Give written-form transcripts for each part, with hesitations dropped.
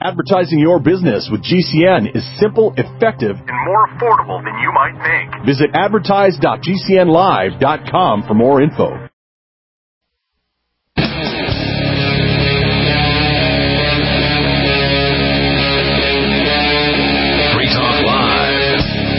Advertising your business with GCN is simple, effective, and more affordable than you might think. Visit advertise.gcnlive.com for more info. Free Talk Live.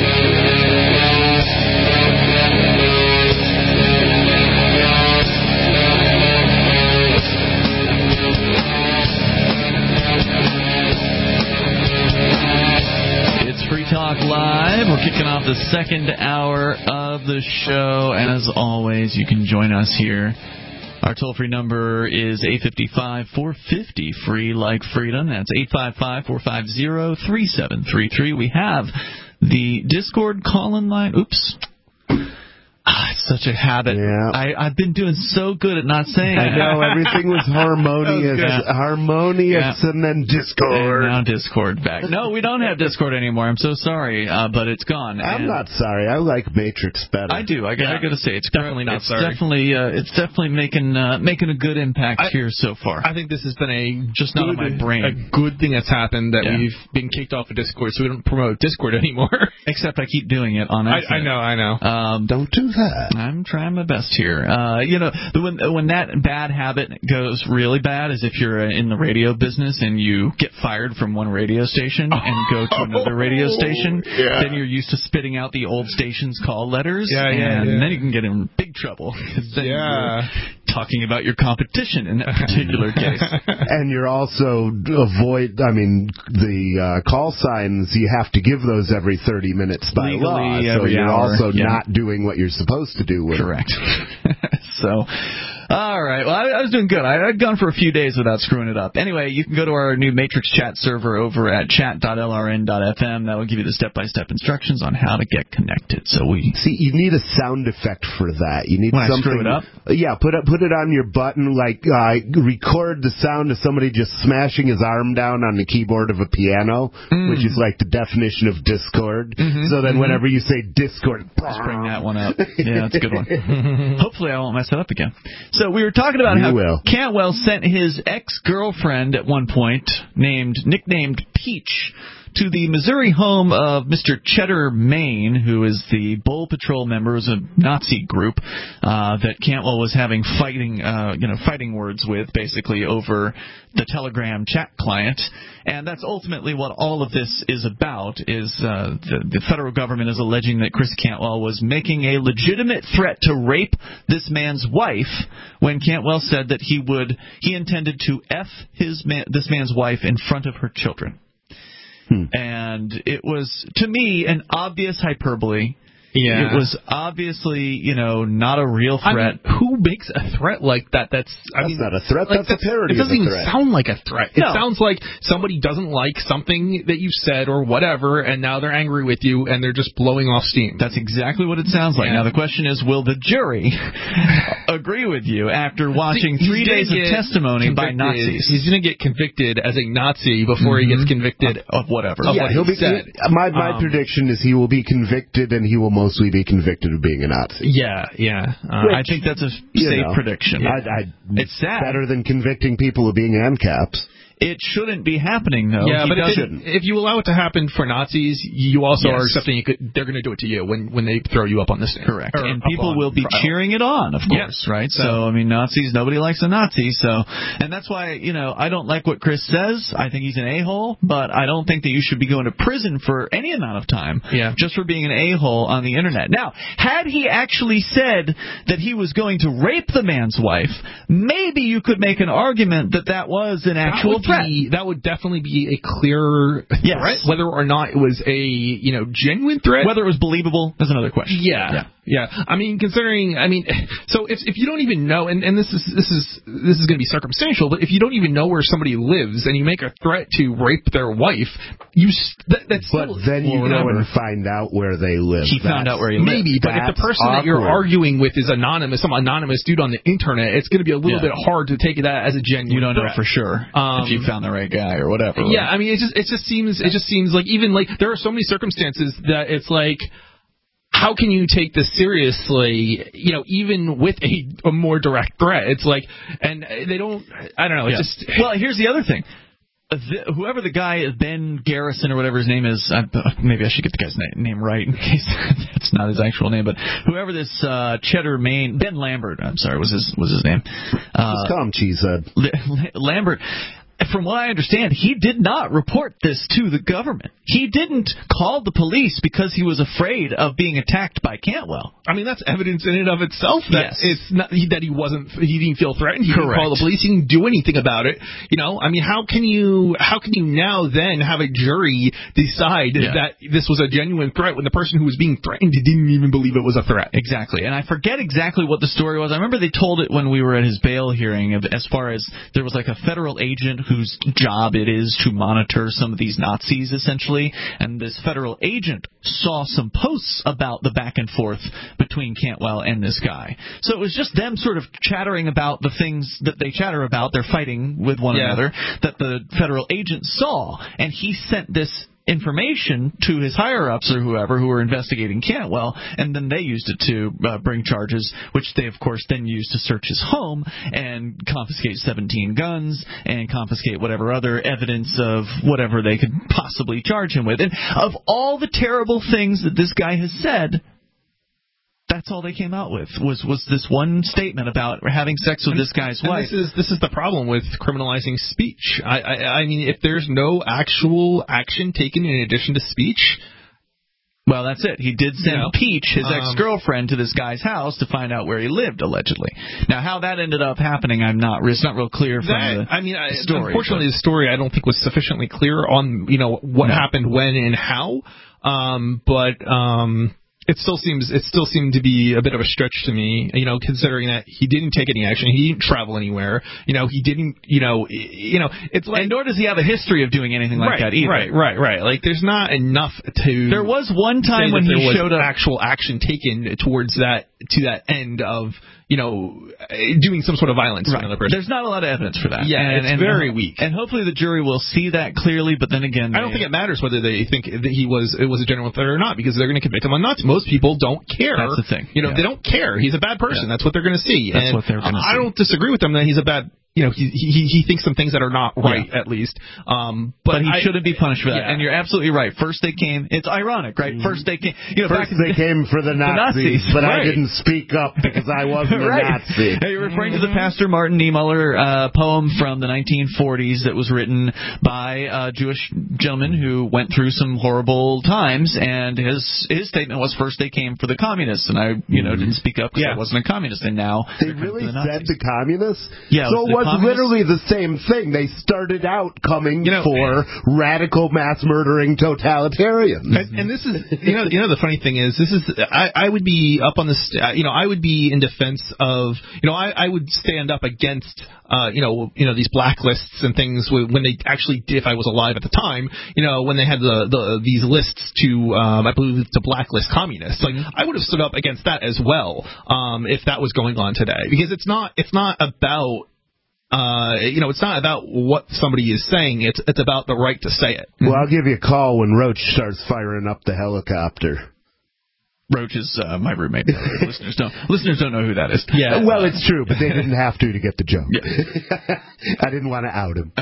Free Talk Live. We're kicking off the second hour of the show, and as always, you can join us here. Our toll-free number is 855-450, free like freedom. That's 855-450-3733. We have the Discord call-in line. Oops. It's such a habit. Yeah. I've been doing so good at not saying it. I know, everything was harmonious. And then Discord. And now Discord back. No, we don't have Discord anymore. I'm so sorry, but it's gone. I'm not sorry. I like Matrix better. I do. I got to say, it's definitely not sorry. It's definitely making a good impact here so far. I think this has been just not on my brain. A good thing that's happened that we've been kicked off of Discord, so we don't promote Discord anymore. Except I keep doing it on accident. I know. Don't do that. I'm trying my best here. When that bad habit goes really bad is if you're in the radio business and you get fired from one radio station and go to another radio station, then you're used to spitting out the old station's call letters, and then you can get in big trouble. Then you're talking about your competition in that particular case. And you're also the call signs, you have to give those every 30 minutes by law. So you're also not doing what you're supposed to do with Correct. So, all right. Well, I was doing good. I'd gone for a few days without screwing it up. Anyway, you can go to our new Matrix chat server over at chat.lrn.fm. That will give you the step-by-step instructions on how to get connected. So you need a sound effect for that. You need when something. I screw it up? Yeah, put it on your button, record the sound of somebody just smashing his arm down on the keyboard of a piano, which is like the definition of Discord. So then whenever you say Discord, just bring that one up. Yeah, that's a good one. Hopefully I won't mess it up again. So we were talking about how Cantwell sent his ex-girlfriend at one point, nicknamed Peach, to the Missouri home of Mr. Cheddar Main, who is the Bull Patrol member, was a Nazi group that Cantwell was having fighting words with, basically over the Telegram chat client. And that's ultimately what all of this is about, is the federal government is alleging that Chris Cantwell was making a legitimate threat to rape this man's wife when Cantwell said that he intended to F this man's wife in front of her children. And it was, to me, an obvious hyperbole. Yeah. It was obviously, not a real threat. I mean, who makes a threat like that? That's not a threat. That's a parody. It doesn't even sound like a threat. It sounds like somebody doesn't like something that you said or whatever, and now they're angry with you, and they're just blowing off steam. That's exactly what it sounds like. Now, the question is, will the jury agree with you after watching 3 days of testimony by Nazis? He's going to get convicted as a Nazi before he gets convicted of whatever. He'll be said. My prediction is he will be convicted, and he will mostly be convicted of being a Nazi. I think that's a safe prediction. It's sad. Better than convicting people of being ANCAPs. It shouldn't be happening, though. Yeah, but if you allow it to happen for Nazis, you also are accepting they're going to do it to you when they throw you up on the stand. Correct. And people will be cheering it on, of course, right? So, Nazis, nobody likes a Nazi. And that's why, I don't like what Chris says. I think he's an a-hole, but I don't think that you should be going to prison for any amount of time just for being an a-hole on the Internet. Now, had he actually said that he was going to rape the man's wife, maybe you could make an argument that was an actual threat. That would definitely be a clear threat. Whether or not it was a genuine threat, whether it was believable, is another question. Yeah. So if you don't even know, and this is going to be circumstantial, but if you don't even know where somebody lives and you make a threat to rape their wife, then you go and find out where they live. He found out where he lived. Maybe, but if the person that you're arguing with is anonymous, some anonymous dude on the internet, it's going to be a little bit hard to take that as a genuine. You don't know threat. For sure if you found the right guy or whatever. Yeah, it just seems like even like there are so many circumstances that it's like, how can you take this seriously, even with a more direct threat? It's like, and they don't, I don't know. It's just. Well, here's the other thing. whoever the guy is, Ben Garrison or whatever his name is, maybe I should get the guy's name right in case that's not his actual name, but whoever this Cheddar Maine, Ben Lambert, I'm sorry, was his name. Just call him Cheesehead. Lambert. From what I understand, he did not report this to the government. He didn't call the police because he was afraid of being attacked by Cantwell. I mean, that's evidence in and of itself that it's not that he didn't feel threatened. He Correct. didn't call the police. He didn't do anything about it. You know, I mean, how can you now then have a jury decide that this was a genuine threat when the person who was being threatened didn't even believe it was a threat? Exactly. And I forget exactly what the story was. I remember they told it when we were at his bail hearing, as far as there was like a federal agent whose job it is to monitor some of these Nazis, essentially, and this federal agent saw some posts about the back and forth between Cantwell and this guy. So it was just them sort of chattering about the things that they chatter about, they're fighting with one another, that the federal agent saw, and he sent this information to his higher-ups or whoever who were investigating Cantwell, and then they used it to bring charges, which they, of course, then used to search his home and confiscate 17 guns and confiscate whatever other evidence of whatever they could possibly charge him with. And of all the terrible things that this guy has said, that's all they came out with was this one statement about having sex with this guy's wife. This is the problem with criminalizing speech. I mean, if there's no actual action taken in addition to speech. Well, that's it. He did send Peach, his ex-girlfriend, to this guy's house to find out where he lived, allegedly. Now, how that ended up happening, it's not real clear from the story. Unfortunately, the story I don't think was sufficiently clear on what happened when and how. It still seemed to be a bit of a stretch to me, considering that he didn't take any action, he didn't travel anywhere, he didn't, it's like, and nor does he have a history of doing anything like that either. Right. Like, there's not enough to. There was one time when he showed up, actual action taken towards that end of. Doing some sort of violence to another person. There's not a lot of evidence for that. Yeah, it's very weak. And hopefully the jury will see that clearly, but then again... I don't think it matters whether they think that it was a genuine threat or not, because they're going to convict him on nuts. Most people don't care. That's the thing. They don't care. He's a bad person. That's what they're going to see. That's what they're going to see. I don't disagree with them that he's a bad... he thinks some things that are not right, at least. But he shouldn't be punished for that. And you're absolutely right. First they came... It's ironic, right? First they came... First they came for the Nazis, but I didn't speak up because I wasn't a Nazi. You're referring to the Pastor Martin Niemöller poem from the 1940s that was written by a Jewish gentleman who went through some horrible times, and his statement was, first they came for the communists, and I didn't speak up because I wasn't a communist, and now they really said the communists? Yeah. So it was literally the same thing. They started out coming for radical mass murdering totalitarians. And this is, the funny thing is, I would be up on this, I would be in defense of, I would stand up against, these blacklists and things when they actually did, if I was alive at the time, when they had these lists to, I believe, to blacklist communists. Like, I would have stood up against that as well, if that was going on today, because it's not about. It's not about what somebody is saying. It's about the right to say it. Well, I'll give you a call when Roach starts firing up the helicopter. Roach is my roommate. Listeners don't know who that is. Yeah. Well, it's true, but they didn't have to get the joke. Yeah. I didn't want to out him.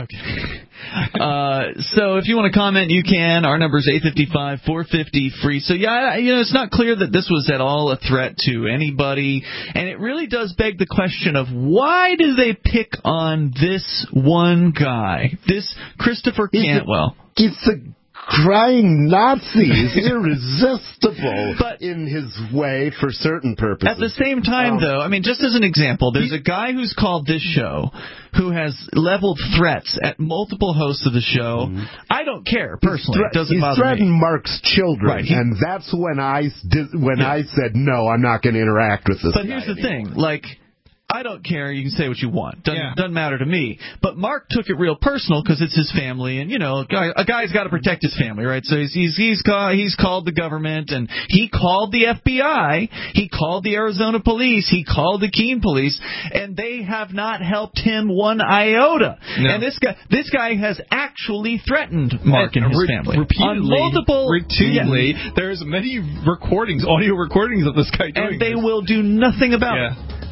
Okay. So if you want to comment, you can. Our number is 855-450-FREE. So it's not clear that this was at all a threat to anybody, and it really does beg the question of why do they pick on this one guy, this Christopher Cantwell? He's a crying Nazi is irresistible in his way for certain purposes. At the same time, though, just as an example, there's a guy who's called this show who has leveled threats at multiple hosts of the show. I don't care, personally. It doesn't bother me. He threatened Mark's children, right. And that's when I said, no, I'm not going to interact with this guy here's the anymore. thing, I don't care. You can say what you want. Doesn't matter to me. But Mark took it real personal because it's his family, and a guy's got to protect his family, right? So he's called the government, and he called the FBI, he called the Arizona police, he called the Keene police, and they have not helped him one iota. No. And this guy has actually threatened Mark and his family repeatedly. There's many audio recordings of this guy doing and they this. will do nothing about it.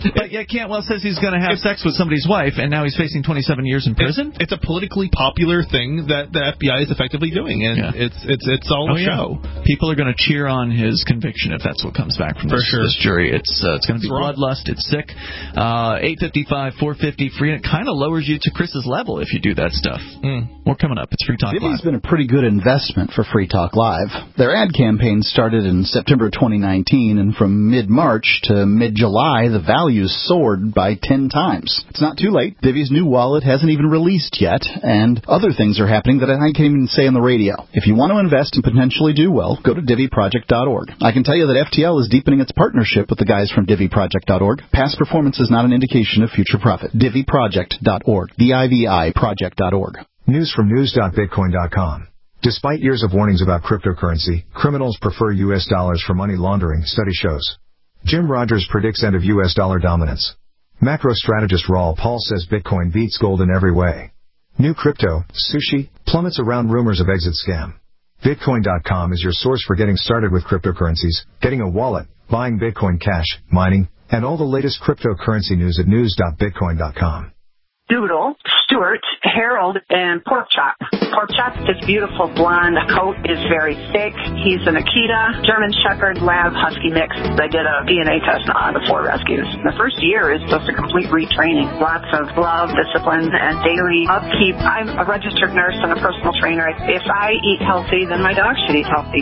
But yet Cantwell says he's going to have sex with somebody's wife, and now he's facing 27 years in prison? It's a politically popular thing that the FBI is effectively doing, and it's all a show. People are going to cheer on his conviction if that's what comes back from this jury. It's going to be bloodlust. It's sick. 855, 450, free, and it kind of lowers you to Chris's level if you do that stuff. More coming up. It's Free Talk Live. Divvy's been a pretty good investment for Free Talk Live. Their ad campaign started in September 2019, and from mid-March to mid-July, the values soared by 10 times. It's not too late. Divvy's new wallet hasn't even released yet, and other things are happening that I can't even say on the radio. If you want to invest and potentially do well, go to DivvyProject.org. I can tell you that FTL is deepening its partnership with the guys from DivvyProject.org. Past performance is not an indication of future profit. DivvyProject.org. DIVI Project.org. News from news.bitcoin.com. Despite years of warnings about cryptocurrency, criminals prefer U.S. dollars for money laundering, study shows. Jim Rogers predicts end of U.S. dollar dominance. Macro strategist Raul Paul says Bitcoin beats gold in every way. New crypto, sushi, plummets around rumors of exit scam. Bitcoin.com is your source for getting started with cryptocurrencies, getting a wallet, buying Bitcoin Cash, mining, and all the latest cryptocurrency news at news.bitcoin.com. Doodle, Stuart, Harold, and Pork Chop. Pork Chop, his beautiful blonde coat is very thick. He's an Akita, German Shepherd, Lab, Husky mix. I did a DNA test on the 4 rescues. The first year is just a complete retraining. Lots of love, discipline, and daily upkeep. I'm a registered nurse and a personal trainer. If I eat healthy, then my dog should eat healthy.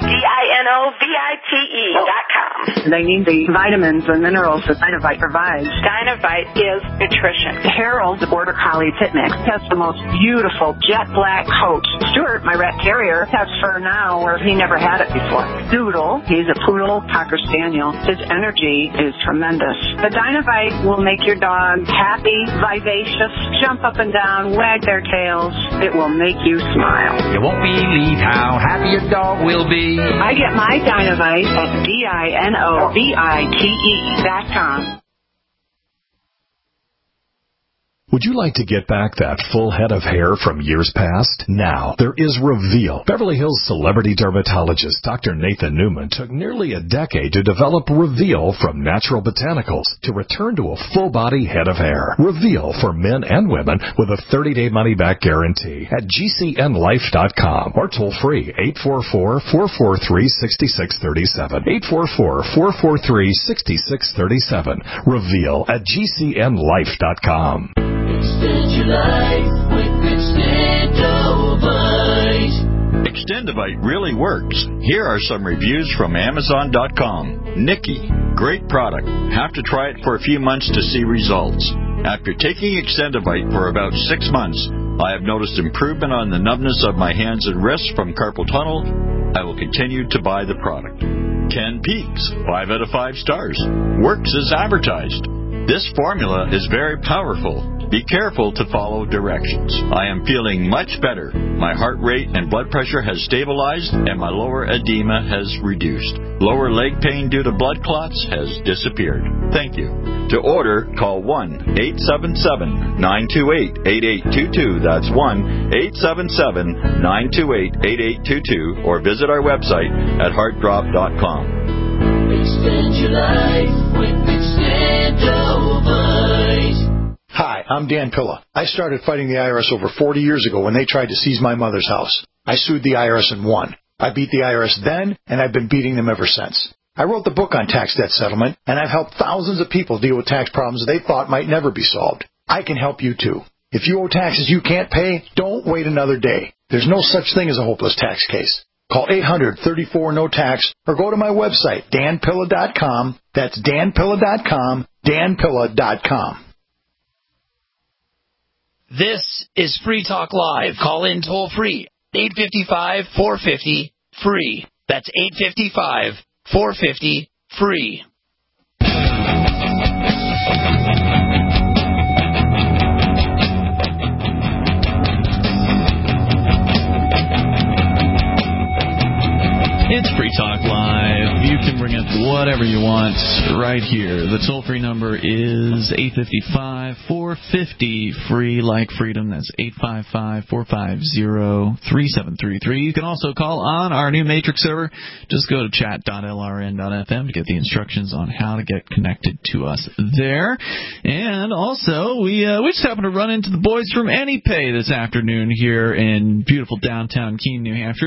DINOVITE.com. They need the vitamins and minerals that Dynavite provides. Dynavite is nutrition. Harold, the Border Collie Pit Mix, has the most beautiful jet black coat. Stuart, my rat terrier, has fur now where he never had it before. Doodle, he's a poodle cocker spaniel. His energy is tremendous. The Dynavite will make your dog happy, vivacious, jump up and down, wag their tails. It will make you smile. You won't believe how happy your dog will be. I get my Dynavite at DINOVITE.com. Would you like to get back that full head of hair from years past? Now, there is Reveal. Beverly Hills celebrity dermatologist Dr. Nathan Newman took nearly a decade to develop Reveal from natural botanicals to return to a full-body head of hair. Reveal for men and women with a 30-day money-back guarantee at GCNlife.com or toll free 844-443-6637. 844-443-6637. Reveal at GCNlife.com. Extend your life with Extendovite. Extendovite really works. Here are some reviews from Amazon.com. Nikki, great product. Have to try it for a few months to see results. After taking Extendovite for about 6 months, I have noticed improvement on the numbness of my hands and wrists from carpal tunnel. I will continue to buy the product. Ken Peaks, 5 out of 5 stars. Works as advertised. This formula is very powerful. Be careful to follow directions. I am feeling much better. My heart rate and blood pressure has stabilized, and my lower edema has reduced. Lower leg pain due to blood clots has disappeared. Thank you. To order, call 1-877-928-8822. That's 1-877-928-8822. Or visit our website at heartdrop.com. Extend your life with Extendovite. Hi, I'm Dan Pilla. I started fighting the IRS over 40 years ago when they tried to seize my mother's house. I sued the IRS and won. I beat the IRS then, and I've been beating them ever since. I wrote the book on tax debt settlement, and I've helped thousands of people deal with tax problems they thought might never be solved. I can help you too. If you owe taxes you can't pay, don't wait another day. There's no such thing as a hopeless tax case. Call 800-34-NO-TAX or go to my website, danpilla.com. That's danpilla.com, danpilla.com. This is Free Talk Live. Call in toll free. 855-450-FREE. That's 855-450-FREE. It's Free Talk Live. You can bring up whatever you want right here. The toll-free number is 855-450-FREE like freedom. That's 855-450-3733. You can also call on our new Matrix server. Just go to chat.lrn.fm to get the instructions on how to get connected to us there. And also, we just happened to run into the boys from AnyPay this afternoon here in beautiful downtown Keene, New Hampshire.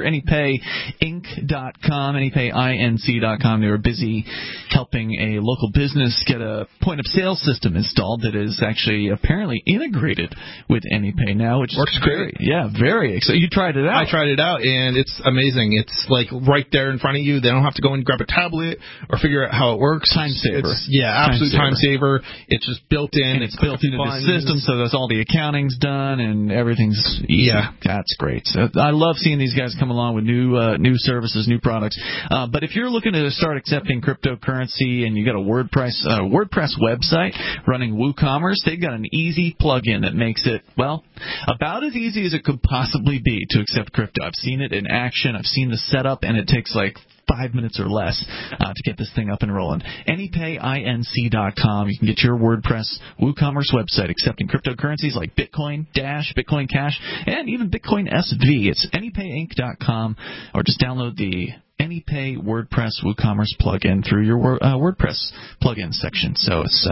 AnyPayInc.com, AnyPayInc.com. They were busy helping a local business get a point-of-sale system installed that is actually apparently integrated with AnyPay now, which works great. Very exciting. You tried it out. I tried it out, and it's amazing. It's like right there in front of you. They don't have to go and grab a tablet or figure out how it works. Time saver. Absolute time saver. It's just built in. And it's built into the system, so that's all the accounting's done and everything's easy. Yeah. That's great. So I love seeing these guys come along with new services, new products. But if you're looking to start accepting cryptocurrency and you got a WordPress website running WooCommerce, they've got an easy plugin that makes it, well, about as easy as it could possibly be to accept crypto. I've seen it in action. I've seen the setup, and it takes like 5 minutes or less to get this thing up and rolling. AnyPayInc.com. You can get your WordPress WooCommerce website accepting cryptocurrencies like Bitcoin, Dash, Bitcoin Cash, and even Bitcoin SV. It's AnyPayInc.com, or just download the AnyPay WordPress WooCommerce plugin through your WordPress plugin section. So it's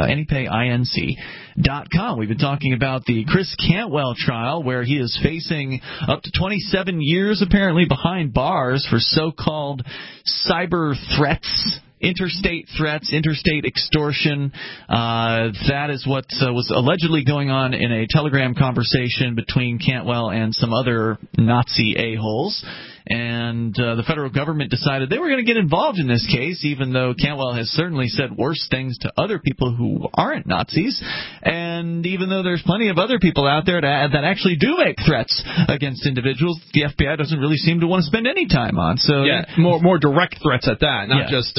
AnyPayInc.com. We've been talking about the Chris Cantwell trial, where he is facing up to 27 years apparently behind bars for so-called cyber threats. Interstate threats, interstate extortion. That is what was allegedly going on in a Telegram conversation between Cantwell and some other Nazi a-holes. And the federal government decided they were going to get involved in this case, even though Cantwell has certainly said worse things to other people who aren't Nazis. And even though there's plenty of other people out there that actually do make threats against individuals, the FBI doesn't really seem to want to spend any time on. So more direct threats at that, not just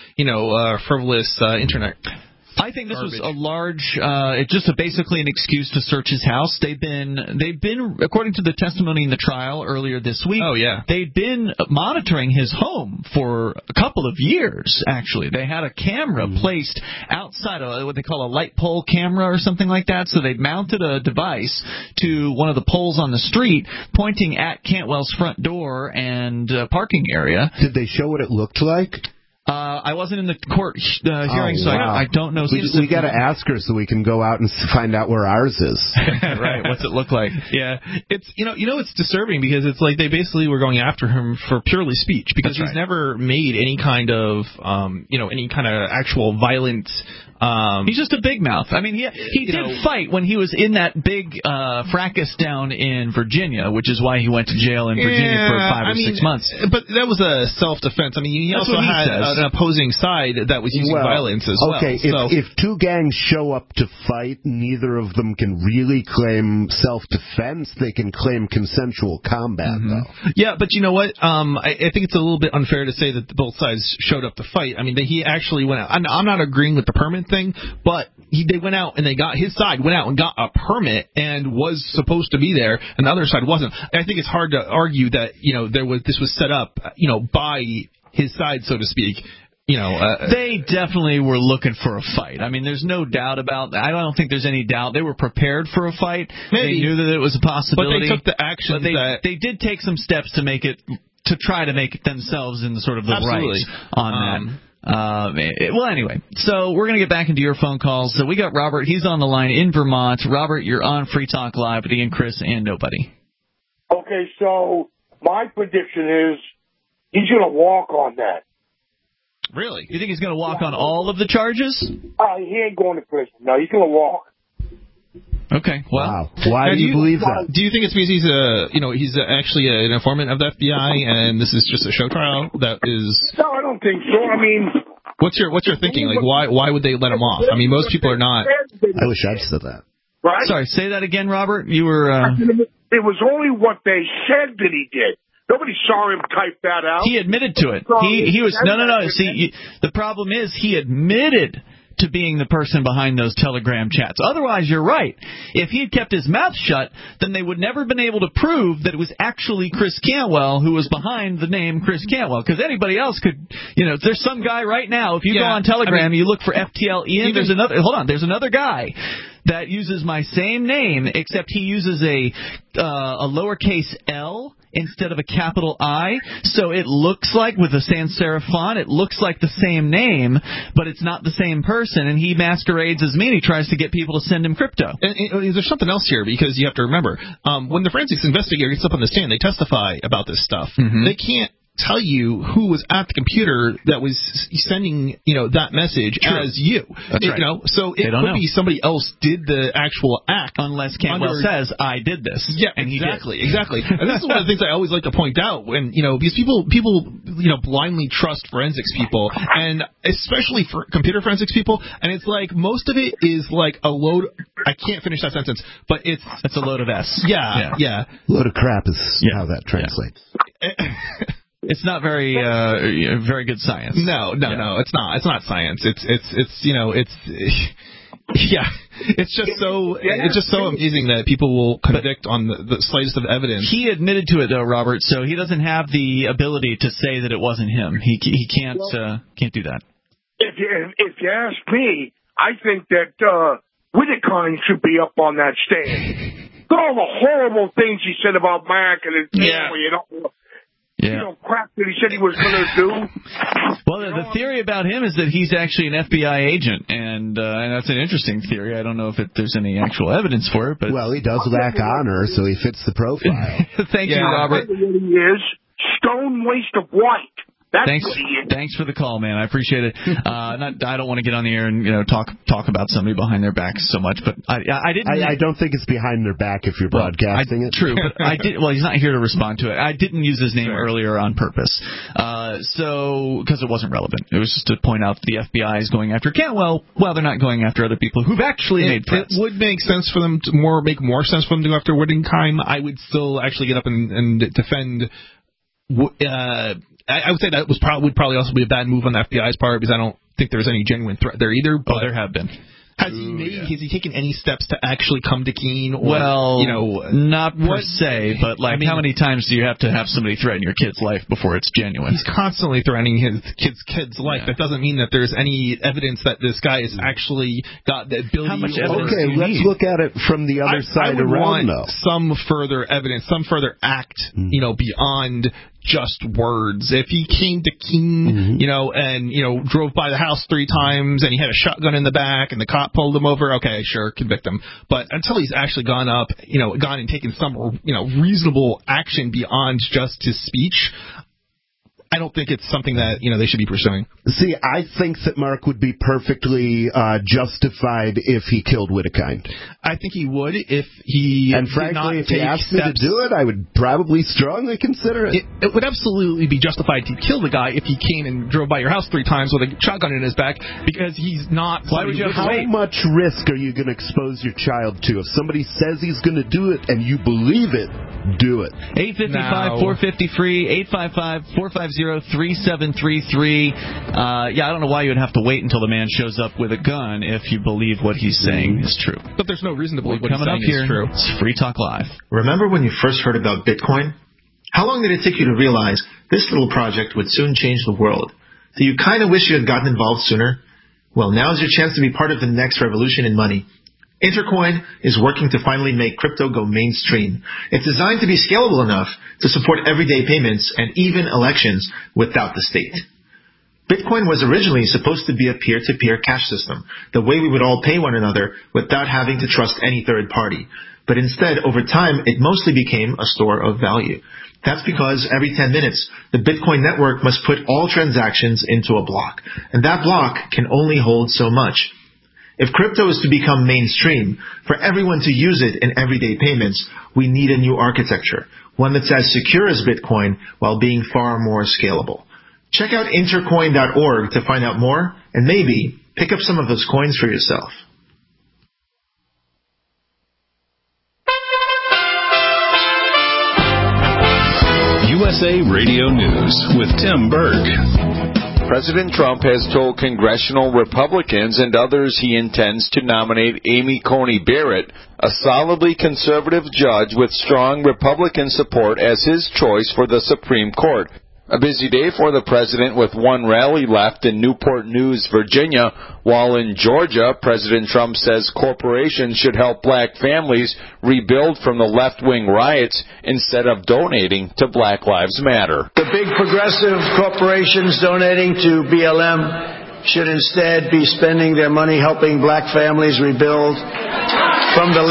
frivolous internet. I think this was a large, just basically an excuse to search his house. They've been, according to the testimony in the trial earlier this week. Oh yeah. They've been monitoring his home for a couple of years. Actually, they had a camera placed outside of what they call a light pole camera or something like that. So they mounted a device to one of the poles on the street, pointing at Cantwell's front door and parking area. Did they show what it looked like? I wasn't in the court hearing, so I don't know. We got to ask her so we can go out and find out where ours is. Right. What's it look like? Yeah. It's it's disturbing because it's like they basically were going after him for purely speech because he's never made any kind of actual violent. He's just a big mouth. I mean, he did fight when he was in that big fracas down in Virginia, which is why he went to jail in Virginia for 5 or 6 months. But that was a self-defense. I mean, he also had an opposing side that was using violence as well. Okay, if two gangs show up to fight, neither of them can really claim self-defense. They can claim consensual combat, though. Yeah, but you know what? I think it's a little bit unfair to say that both sides showed up to fight. I mean, he actually went out. I'm not agreeing with the permit thing, but they went out and his side went out and got a permit and was supposed to be there, and the other side wasn't. I think it's hard to argue that this was set up by his side, so to speak. They definitely were looking for a fight. I mean, there's no doubt about that. I don't think there's any doubt. They were prepared for a fight. Maybe. They knew that it was a possibility. But they took the action. They did take some steps to try to make it themselves in sort of the right on that. Well, anyway, so we're going to get back into your phone calls. So we got Robert. He's on the line in Vermont. Robert, you're on Free Talk Live with Ian, Chris, and Nobody. Okay, so my prediction is he's going to walk on that. Really? You think he's going to walk on all of the charges? He ain't going to prison. No, he's going to walk. Okay. Well, why do you believe that? Do you think it's because he's actually an informant of the FBI and this is just a show trial that is? No, I don't think so. I mean, what's your thinking? Like, why would they let him off? I mean, most people are not. I wish I'd said that. Right? Sorry, say that again, Robert. You were. It was only what they said that he did. Nobody saw him type that out. He admitted to it. He was no. See, the problem is he admitted to being the person behind those Telegram chats. Otherwise, you're right. If he had kept his mouth shut, then they would never have been able to prove that it was actually Chris Cantwell who was behind the name Chris Cantwell, because anybody else could, there's some guy right now, if you go on Telegram, you look for FTL Ian, there's another guy that uses my same name, except he uses a lowercase L instead of a capital I, so it looks like, with a sans serif font, it looks like the same name, but it's not the same person, and he masquerades as me, and he tries to get people to send him crypto. And there's something else here, because you have to remember, when the forensics investigator gets up on the stand, they testify about this stuff. Mm-hmm. They can't tell you who was at the computer that was sending, that message as you. That's right. So it could be somebody else did the actual act. Unless Cantwell says, I did this. Yeah, and exactly. And this is one of the things I always like to point out when, because people blindly trust forensics people, and especially for computer forensics people, and it's like most of it is like a load. I can't finish that sentence, but it's a load of S. Yeah. Load of crap is how that translates. It's not very good science. No, it's not. It's not science. It's just so amazing that people will convict on the slightest of evidence. He admitted to it though, Robert, so he doesn't have the ability to say that it wasn't him. He can't do that. If you ask me, I think that Whittekine should be up on that stand. All the horrible things he said about Mac and his family and crap that he said he was going to do. Well, the theory about him is that he's actually an FBI agent, and that's an interesting theory. I don't know if there's any actual evidence for it, but he does lack honor, so he fits the profile. Thank you, Robert. He is stone waste of white. Thanks for the call, man. I appreciate it. I don't want to get on the air and talk about somebody behind their back so much, but I didn't. I don't think it's behind their back if you're broadcasting it. True, but I did. Well, he's not here to respond to it. I didn't use his name earlier on purpose, because it wasn't relevant. It was just to point out that the FBI is going after Cantwell while they're not going after other people who've actually made threats. It would make sense for them to make more sense for them to go after Whittekine. I would still actually get up and defend. I would say that would probably also be a bad move on the FBI's part, because I don't think there's any genuine threat there either. But there have been. Has he taken any steps to actually come to Keene? Not per se, but how many times do you have to have somebody threaten your kid's life before it's genuine? He's constantly threatening his kid's life. That doesn't mean that there's any evidence that this guy has actually got the ability. How much evidence do you need? Look at it from the other side around, though. Some further evidence, some further act, beyond just words. If he came to Keene, and drove by the house 3 times, and he had a shotgun in the back, and the cop pulled him over, okay, sure, convict him. But until he's actually gone and taken some, reasonable action beyond just his speech, I don't think it's something that they should be pursuing. See, I think that Mark would be perfectly justified if he killed Whittekine. I think he would if he. And frankly, if he asked me to do it, I would probably strongly consider it. It would absolutely be justified to kill the guy if he came and drove by your house 3 times with a shotgun in his back, because he's not. Why would you? How much risk are you going to expose your child to? If somebody says he's going to do it and you believe it, do it. 855-450-FREE, 855-450-3733. I don't know why you would have to wait until the man shows up with a gun if you believe what he's saying is true. But there's no reason to believe what he's saying is true. It's Free Talk Live. Remember when you first heard about Bitcoin? How long did it take you to realize this little project would soon change the world? Do you kind of wish you had gotten involved sooner? Well, now's your chance to be part of the next revolution in money. Intercoin is working to finally make crypto go mainstream. It's designed to be scalable enough to support everyday payments and even elections without the state. Bitcoin was originally supposed to be a peer-to-peer cash system, the way we would all pay one another without having to trust any third party. But instead, over time, it mostly became a store of value. That's because every 10 minutes, the Bitcoin network must put all transactions into a block, and that block can only hold so much. If crypto is to become mainstream, for everyone to use it in everyday payments, we need a new architecture, one that's as secure as Bitcoin while being far more scalable. Check out intercoin.org to find out more, and maybe pick up some of those coins for yourself. USA Radio News with Tim Berg. President Trump has told congressional Republicans and others he intends to nominate Amy Coney Barrett, a solidly conservative judge with strong Republican support, as his choice for the Supreme Court. A busy day for the president with one rally left in Newport News, Virginia, while in Georgia, President Trump says corporations should help black families rebuild from the left-wing riots instead of donating to Black Lives Matter. The big progressive corporations donating to BLM should instead be spending their money helping black families rebuild from the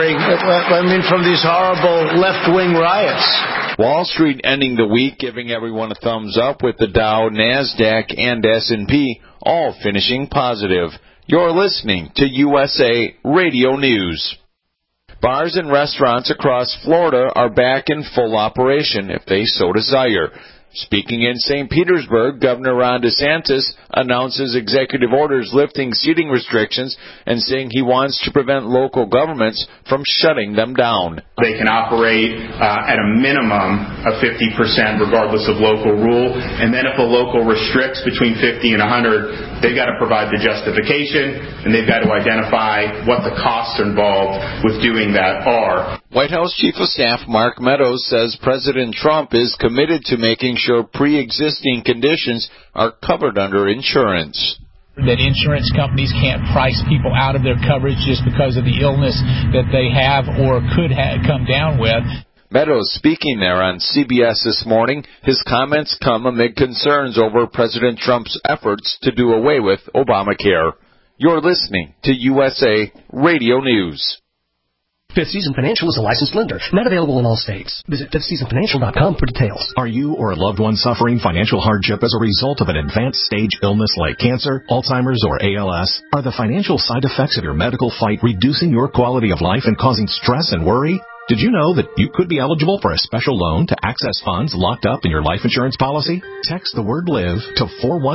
from these horrible left-wing riots. Wall Street ending the week giving everyone a thumbs up, with the Dow, NASDAQ, and S&P all finishing positive. You're listening to USA Radio News. Bars and restaurants across Florida are back in full operation if they so desire. Speaking in St. Petersburg, Governor Ron DeSantis announces executive orders lifting seating restrictions and saying he wants to prevent local governments from shutting them down. They can operate at a minimum of 50% regardless of local rule, and then if a local restricts between 50 and 100, they've got to provide the justification, and they've got to identify what the costs involved with doing that are. White House Chief of Staff Mark Meadows says President Trump is committed to making sure pre-existing conditions are covered under insurance. That insurance companies can't price people out of their coverage just because of the illness that they have or could come down with. Meadows speaking there on CBS this morning. His comments come amid concerns over President Trump's efforts to do away with Obamacare. You're listening to USA Radio News. Fifth Season Financial is a licensed lender, not available in all states. Visit fifthseasonfinancial.com for details. Are you or a loved one suffering financial hardship as a result of an advanced stage illness like cancer, Alzheimer's, or ALS? Are the financial side effects of your medical fight reducing your quality of life and causing stress and worry? Did you know that you could be eligible for a special loan to access funds locked up in your life insurance policy? Text the word LIVE to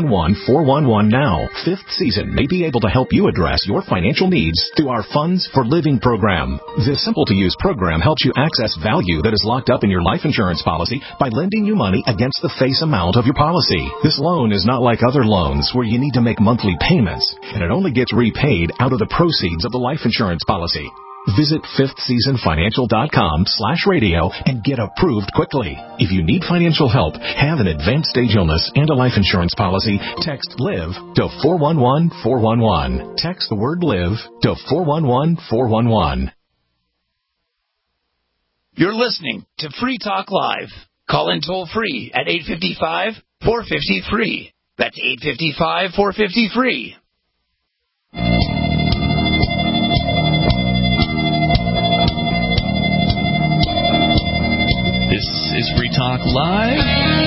411-411 now. Fifth Season may be able to help you address your financial needs through our Funds for Living program. This simple-to-use program helps you access value that is locked up in your life insurance policy by lending you money against the face amount of your policy. This loan is not like other loans where you need to make monthly payments, and it only gets repaid out of the proceeds of the life insurance policy. Visit fifthseasonfinancial.com/radio and get approved quickly. If you need financial help, have an advanced stage illness, and a life insurance policy, text LIVE to 411-411. Text the word LIVE to 411-411. You're listening to Free Talk Live. Call in toll free at 855-450-FREE. That's 855-450-FREE. This is Free Talk Live.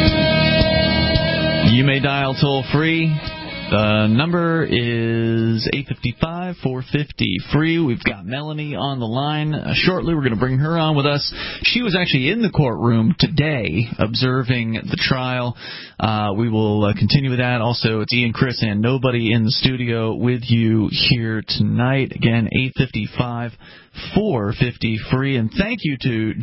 You may dial toll-free. The number is 855-450-FREE. We've got Melanie on the line. Shortly, we're going to bring her on with us. She was actually in the courtroom today observing the trial. We will continue with that. Also, it's Ian, Chris, and nobody in the studio with you here tonight. Again, 855-450-FREE. And thank you to...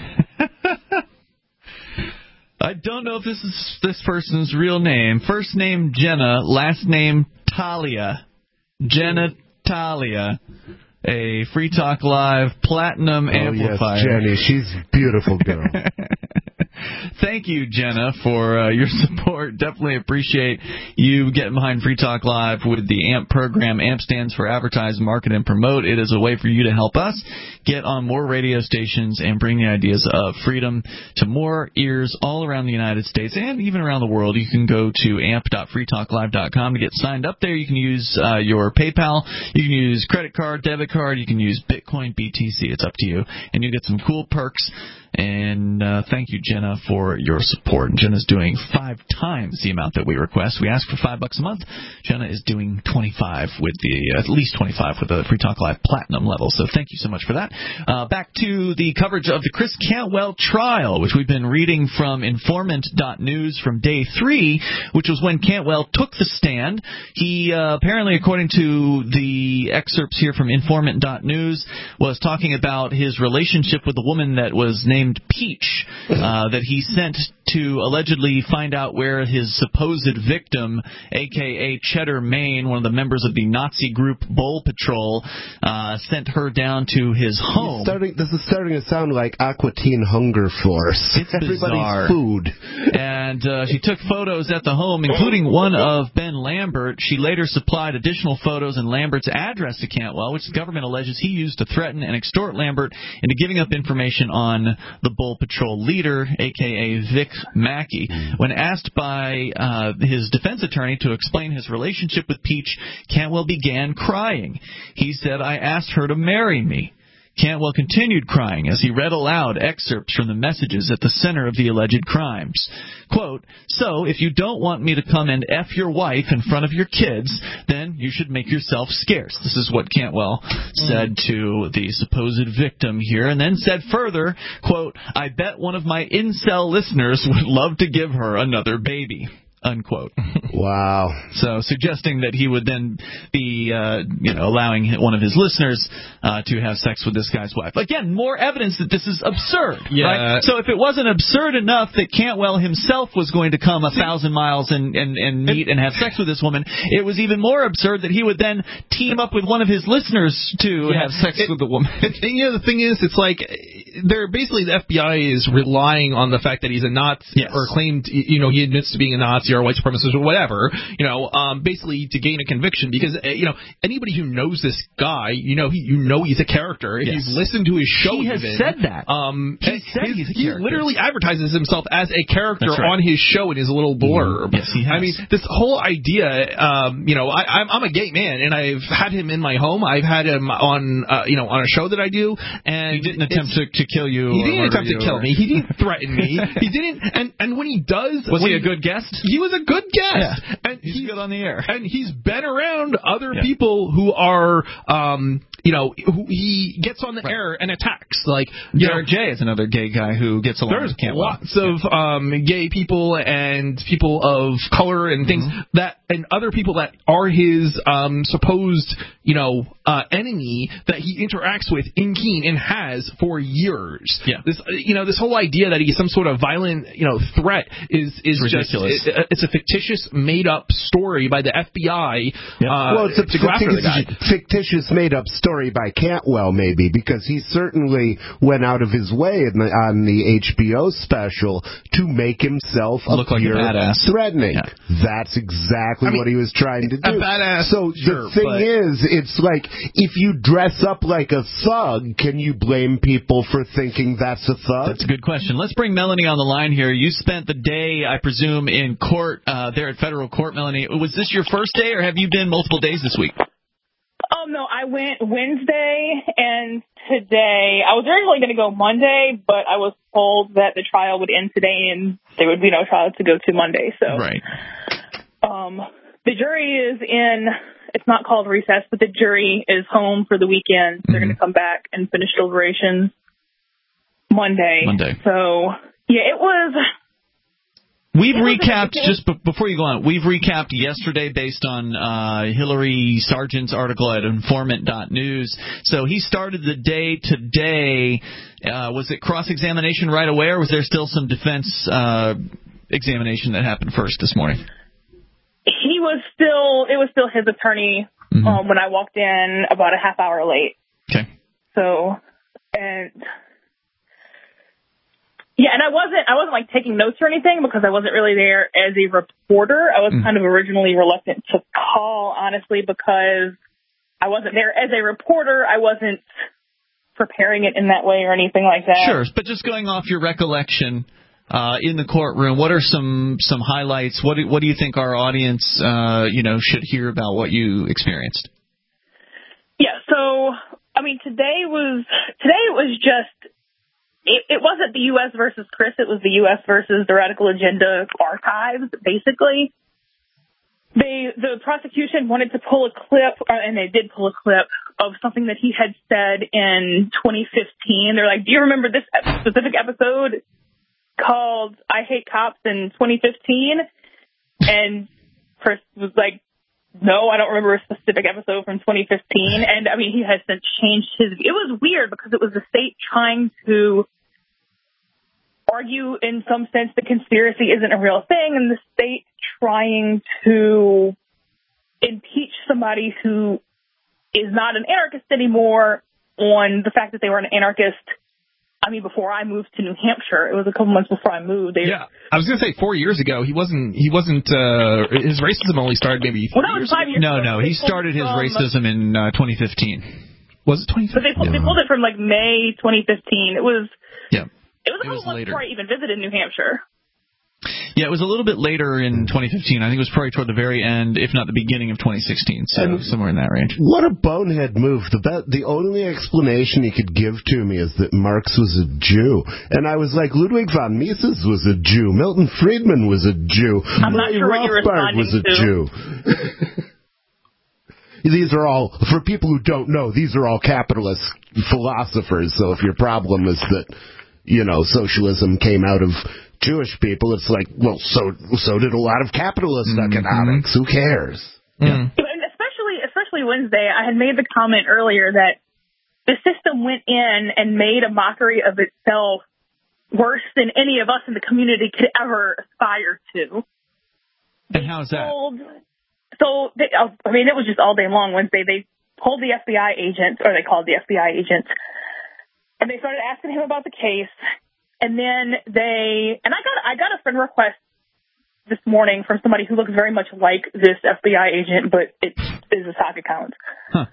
I don't know if this is this person's real name. First name Jenna, last name Talia. Jenna Talia, a Free Talk Live Platinum Amplifier. Yes, Jenny, she's a beautiful girl. Thank you, Jenna, for your support. Definitely appreciate you getting behind Free Talk Live with the AMP program. AMP stands for Advertise, Market, and Promote. It is a way for you to help us get on more radio stations and bring the ideas of freedom to more ears all around the United States and even around the world. You can go to amp.freetalklive.com to get signed up there. You can use your PayPal. You can use credit card, debit card. You can use Bitcoin, BTC. It's up to you. And you get some cool perks. And thank you, Jenna, for your support. And Jenna's doing 5 times the amount that we request. We ask for $5 a month. Jenna is doing 25 with the at least 25 with the Free Talk Live Platinum level. So thank you so much for that. Back to the coverage of the Chris Cantwell trial, which we've been reading from Informant.news from day 3, which was when Cantwell took the stand. He apparently, according to the excerpts here from Informant.news, was talking about his relationship with the woman that was named Peach, that he sent to allegedly find out where his supposed victim, a.k.a. Cheddar Main, one of the members of the Nazi group Bull Patrol, sent her down to his home. This is starting to sound like Aqua Teen Hunger Force. It's bizarre. Everybody's food. And she took photos at the home, including one of Ben Lambert. She later supplied additional photos and Lambert's address to Cantwell, which the government alleges he used to threaten and extort Lambert into giving up information on the Bull Patrol leader, a.k.a. Vic Mackey. When asked by his defense attorney to explain his relationship with Peach, Cantwell began crying. He said, "I asked her to marry me." Cantwell continued crying as he read aloud excerpts from the messages at the center of the alleged crimes. Quote, "So, if you don't want me to come and F your wife in front of your kids, then you should make yourself scarce." This is what Cantwell said to the supposed victim here, and then said further, quote, "I bet one of my incel listeners would love to give her another baby." Unquote. Wow. So suggesting that he would then be, allowing one of his listeners to have sex with this guy's wife. Again, more evidence that this is absurd. Yeah. Right? So if it wasn't absurd enough that Cantwell himself was going to come 1,000 miles and meet and have sex with this woman, it was even more absurd that he would then team up with one of his listeners to have sex with the woman. The thing is, it's like they're basically, the FBI is relying on the fact that he's a Nazi, or claimed, he admits to being a Nazi or a white supremacist or whatever, basically to gain a conviction, because anybody who knows this guy, he's a character. If you've listened to his show, he has said that. He literally advertises himself as a character on his show in his little blurb. Yes, he has. I mean, this whole idea, I'm a gay man, and I've had him in my home. I've had him on a show that I do, and he didn't attempt to kill you. He didn't attempt to kill me. He didn't threaten me. He didn't. And when he does, was he a good guest? He was a good guest. Yeah. And he's good on the air. And he's been around other people who are, who he gets on the air and attacks. Like, Derek J is another gay guy who gets along with Cantwell. There's lots of gay people and people of color and things and other people that are his supposed, enemy that he interacts with in Keene and has for years. Yeah. This whole idea that he's some sort of violent, threat is ridiculous. It's a fictitious, made-up story by the FBI. Well, it's a fictitious, made-up story by Cantwell, maybe, because he certainly went out of his way on the HBO special to make himself appear threatening. Yeah. That's exactly what he was trying to do. A badass. So the thing is, it's like, if you dress up like a thug, can you blame people for thinking that's a thug? That's a good question. Let's bring Melanie on the line here. You spent the day, I presume, in court there at federal court, Melanie. Was this your first day, or have you been multiple days this week? Oh, no, I went Wednesday and today. I was originally going to go Monday, but I was told that the trial would end today and there would be no trial to go to Monday. So, right. The jury is in, it's not called recess, but the jury is home for the weekend. They're going to come back and finish deliberations Monday. So, yeah, it was... We've recapped, just before you go on, we've recapped yesterday based on Hillary Sargent's article at informant.news. So he started the day today. Was it cross-examination right away, or was there still some defense examination that happened first this morning? It was still his attorney when I walked in about a half hour late. Okay. So, and I wasn't like taking notes or anything because I wasn't really there as a reporter. I was kind of originally reluctant to call, honestly, because I wasn't there as a reporter. I wasn't preparing it in that way or anything like that. Sure, but just going off your recollection in the courtroom, what are some highlights? What do you think our audience should hear about what you experienced? Yeah, so I mean today it was just it wasn't the U.S. versus Chris, it was the U.S. versus the Radical Agenda archives, basically. The prosecution wanted to pull a clip, and they did pull a clip, of something that he had said in 2015. They're like, do you remember this specific episode called I Hate Cops in 2015? And Chris was like, no, I don't remember a specific episode from 2015. And, I mean, he has since changed his view. It was weird because it was the state trying to argue in some sense that conspiracy isn't a real thing, and the state trying to impeach somebody who is not an anarchist anymore on the fact that they were an anarchist. I mean, before I moved to New Hampshire, it was a couple months before I moved. Yeah, I was going to say 4 years ago, he wasn't. His racism only started maybe 4 that was years 5 years ago. No, he started his racism in 2015. Was it 2015? But they pulled it from like May 2015. It was. Yeah. It was a couple months before I even visited New Hampshire. Yeah, it was a little bit later in 2015. I think it was probably toward the very end, if not the beginning of 2016, so somewhere in that range. What a bonehead move. The only explanation he could give to me is that Marx was a Jew. And I was like, Ludwig von Mises was a Jew. Milton Friedman was a Jew. I'm not sure what you're Rothbard was a Jew. These are all, for people who don't know, these are all capitalist philosophers. So if your problem is that, socialism came out of Jewish people, it's like, well, so did a lot of capitalist economics. Who cares? Yeah. And especially Wednesday, I had made the comment earlier that the system went in and made a mockery of itself worse than any of us in the community could ever aspire to. And how's that? It was just all day long Wednesday. They pulled the FBI agent, or they called the FBI agent, and they started asking him about the case. And then I got a friend request this morning from somebody who looks very much like this FBI agent, but it is a stock account. Huh.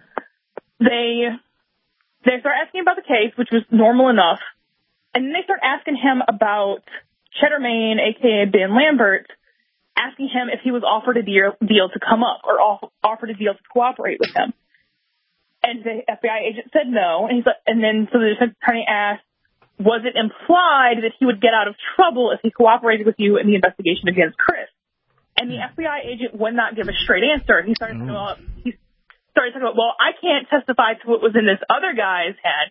They start asking about the case, which was normal enough, and then they start asking him about Cheddar Main, a.k.a. Ben Lambert, asking him if he was offered a deal to come up or offered a deal to cooperate with him. And the FBI agent said no, and then the defense attorney asked, was it implied that he would get out of trouble if he cooperated with you in the investigation against Chris? And the FBI agent would not give a straight answer. He started talking about, well, I can't testify to what was in this other guy's head.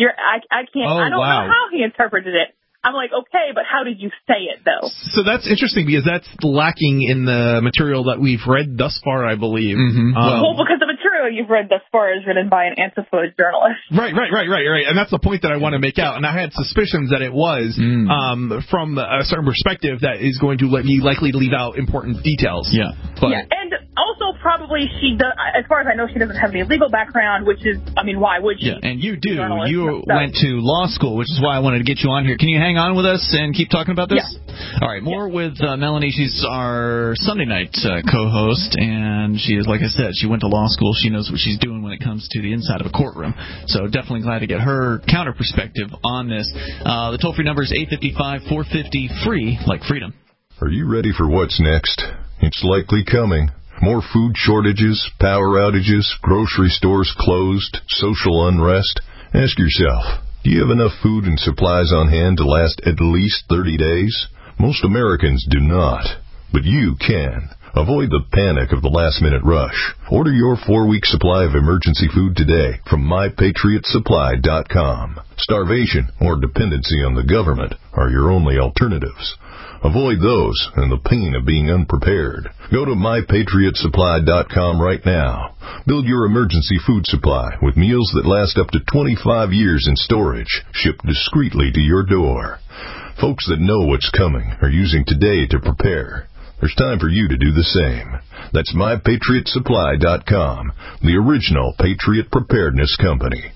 I can't. I don't know how he interpreted it. I'm like, okay, but how did you say it, though? So that's interesting because that's lacking in the material that we've read thus far, I believe. Mm-hmm. Well, because the material you've read thus far is written by an Antifa journalist. Right. And that's the point that I want to make out. And I had suspicions that it was from a certain perspective that is going to be likely to leave out important details. Yeah. And also probably she does, as far as I know, she doesn't have any legal background, which is, why would she? Yeah, and you do. You went to law school, which is why I wanted to get you on here. Can you hang on with us and keep talking about this? Yeah. All right, more with Melanie. She's our Sunday night co-host, and she is, like I said, she went to law school. She knows what she's doing when it comes to the inside of a courtroom. So definitely glad to get her counter perspective on this. The toll-free number is 855-450-FREE, like freedom. Are you ready for what's next? It's likely coming. More food shortages, power outages, grocery stores closed, social unrest. Ask yourself, do you have enough food and supplies on hand to last at least 30 days? Most Americans do not, but you can. Avoid the panic of the last-minute rush. Order your 4-week supply of emergency food today from MyPatriotSupply.com. Starvation or dependency on the government are your only alternatives. Avoid those and the pain of being unprepared. Go to MyPatriotSupply.com right now. Build your emergency food supply with meals that last up to 25 years in storage, shipped discreetly to your door. Folks that know what's coming are using today to prepare. There's time for you to do the same. That's MyPatriotSupply.com, the original Patriot Preparedness Company.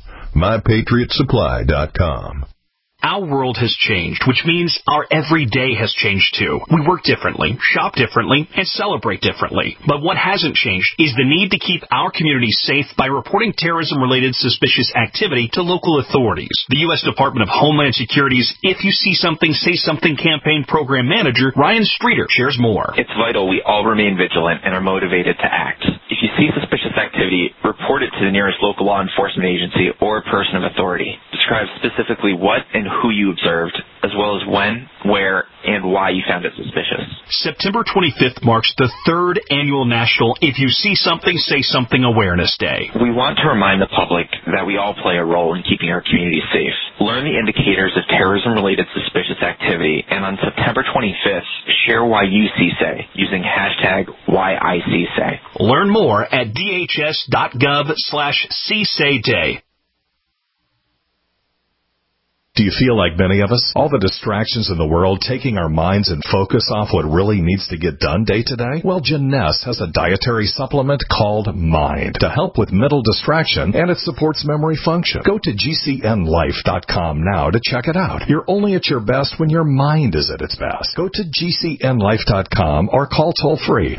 MyPatriotSupply.com. Our world has changed, which means our everyday has changed too. We work differently, shop differently, and celebrate differently. But what hasn't changed is the need to keep our communities safe by reporting terrorism-related suspicious activity to local authorities. The U.S. Department of Homeland Security's If You See Something, Say Something campaign program manager, Ryan Streeter, shares more. It's vital we all remain vigilant and are motivated to act. If you see suspicious activity, report it to the nearest local law enforcement agency or person of authority. Describe specifically what and who you observed, as well as when, where, and why you found it suspicious. September 25th marks the 3rd annual National If You See Something, Say Something Awareness Day. We want to remind the public that we all play a role in keeping our community safe. Learn the indicators of terrorism-related suspicious activity, and on September 25th, share why you CSAY using hashtag WhyICSay. Learn more at dhs.gov/CSAYDay. Do you feel like many of us? All the distractions in the world taking our minds and focus off what really needs to get done day to day? Well, Jeunesse has a dietary supplement called Mind to help with mental distraction, and it supports memory function. Go to GCNlife.com now to check it out. You're only at your best when your mind is at its best. Go to GCNlife.com or call toll-free